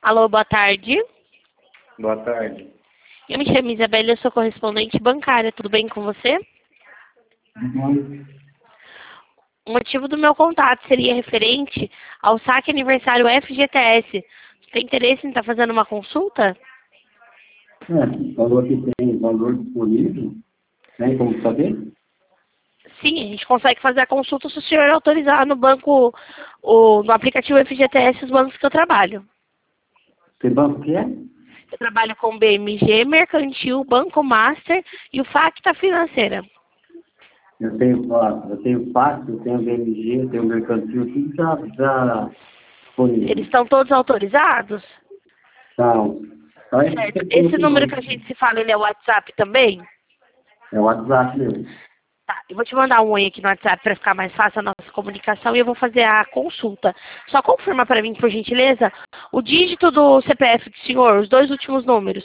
Alô, boa tarde. Boa tarde. Eu me chamo Isabela, eu sou correspondente bancária. Tudo bem com você? Uhum. O motivo do meu contato seria referente ao saque aniversário FGTS. Você tem interesse em estar fazendo uma consulta? Falou que tem valor disponível. Tem como saber? Sim, a gente consegue fazer a consulta se o senhor autorizar no banco, no aplicativo FGTS, os bancos que eu trabalho. Que banco que é? Eu trabalho com BMG, Mercantil, Banco Master e o Facta Financeira. Eu tenho FAC, eu tenho BMG, eu tenho Mercantil, tudo já disponível. Eles estão todos autorizados? Então, só Certo. Esse número que a gente se fala, ele é o WhatsApp também? é o WhatsApp mesmo. Tá, eu vou te mandar um oi aqui no WhatsApp para ficar mais fácil a nossa comunicação e eu vou fazer a consulta. Só confirma para mim, por gentileza, o dígito do CPF do senhor, os dois últimos números.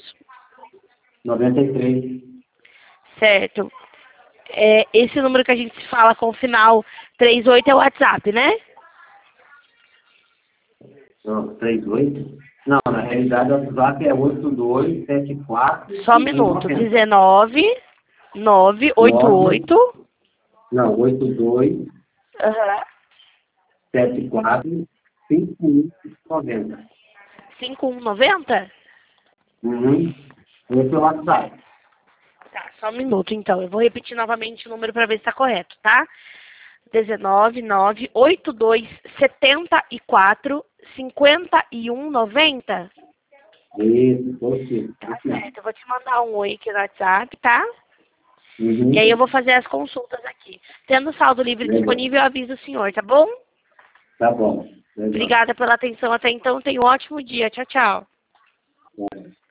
93. Certo. Esse número que a gente se fala com o final 38 é o WhatsApp, né? Não, 38? Não, na realidade o WhatsApp é 8274. Só um minuto. 19 988. Não, 82 Aham. 74 5190. 5190? Uhum. Esse é o WhatsApp. Tá, só um minuto então. Eu vou repetir novamente o número para ver se está correto, tá? 19 982 74 5190. Isso, você. Tá certo. Eu vou te mandar um oi aqui no WhatsApp, tá? Uhum. E aí eu vou fazer as consultas aqui. Tendo saldo livre Legal. disponível, eu aviso o senhor, tá bom? Tá bom. Legal. Obrigada pela atenção até então. Tenha um ótimo dia. Tchau, tchau. Vai.